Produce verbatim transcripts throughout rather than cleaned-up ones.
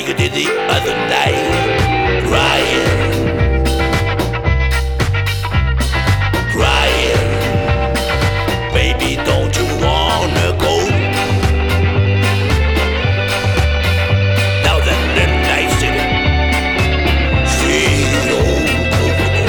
like you did the other night. Crying, crying, baby, don't you wanna go? Now that little night city, sweet old Kokomo.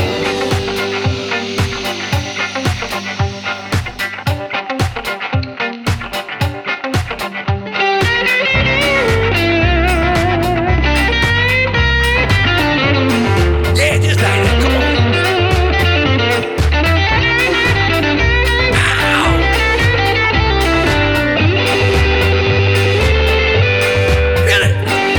Yeah, just like that, come on. Ow. Feel it.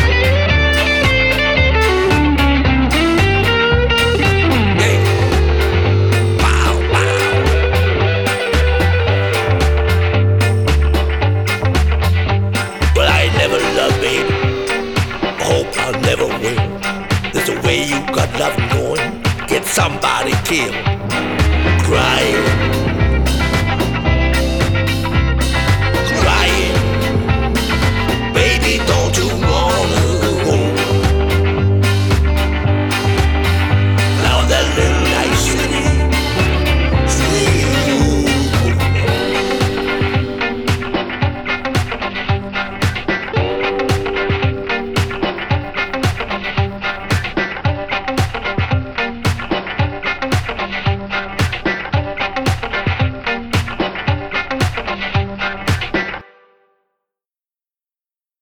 Hey. Wow, wow. Well, I never loved, baby. Hope I'll never win. There's a way you got love going. Get somebody killed. Crying.